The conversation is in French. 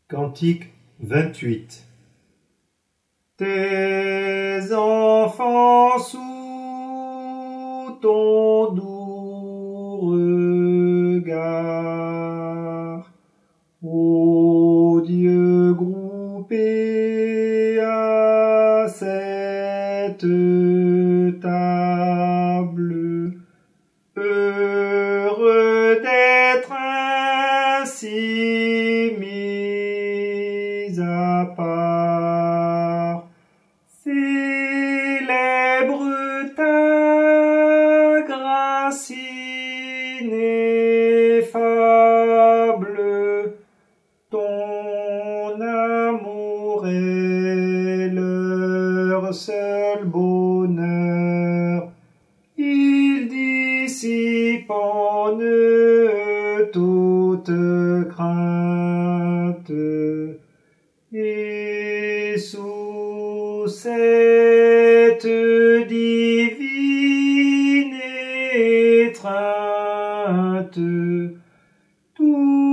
Cantique 28. Tes enfants sous ton doux regard, ô Dieu groupé à cette table, heureux d'être ainsi mis à part. Célèbre ta grâce ineffable, ton amour est leur seul bonheur. Il dissipe en eux toute crainte, et sous cette divine étreinte, tout